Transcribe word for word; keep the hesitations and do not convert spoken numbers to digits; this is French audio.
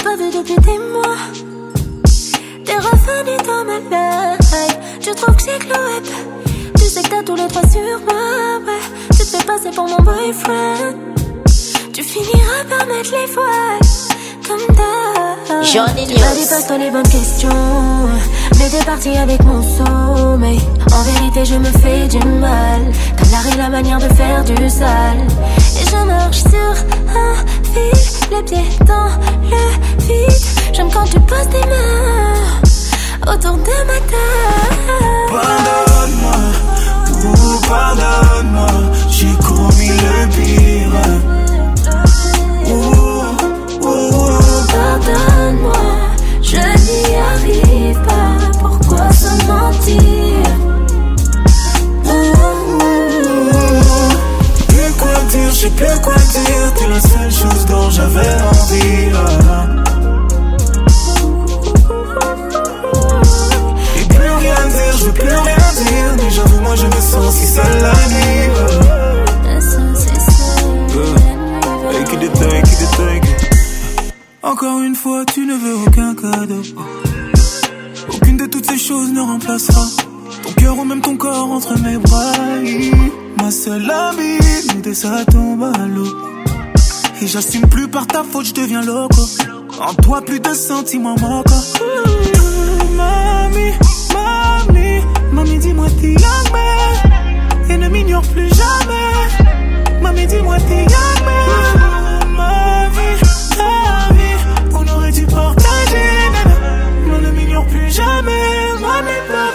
pas vu depuis des mois. T'es revenu dans ma life. Tu trouves que j'ai glow up. Tu sais que t'as tous les droits sur moi, ouais. Tu te fais passer pour mon boyfriend. Tu finiras par mettre les voiles comme d'hab. Johnny Tu m'as dit pose-toi les bonnes questions, mais t'es parti avec mon sommeil. En vérité je me fais du mal. T'as l'art et la manière de faire du sale. Et je marche sur un fil, les pieds dans le vide. J'aime quand tu poses tes mains autour de ma table. Pardonne-moi, oh pardonne-moi, j'ai commis le pire. Oh, oh, oh. Pardonne-moi, je n'y arrive pas. Pourquoi se mentir? Oh, oh, oh. Plus quoi dire, je sais plus quoi dire. T'es la seule chose dont j'avais envie. Ah. Et plus rien dire, je veux plus rien dire. Mais j'avoue, moi je me sens si seul la nuit. Encore une fois, tu ne veux aucun cadeau. Aucune de toutes ces choses ne remplacera ton cœur ou même ton corps entre mes bras. Ma seule amie, mais dès ça tombe à l'eau. Et j'assume plus par ta faute, je deviens loco. En toi, plus de sentiments manquants. Mamie, mamie, mamie, dis-moi t'es young man. Et ne m'ignore plus jamais. Mamie, dis-moi t'es young man. Ma vie, ta vie, on aurait dû partager. Non, ne m'ignore plus jamais. Mamie,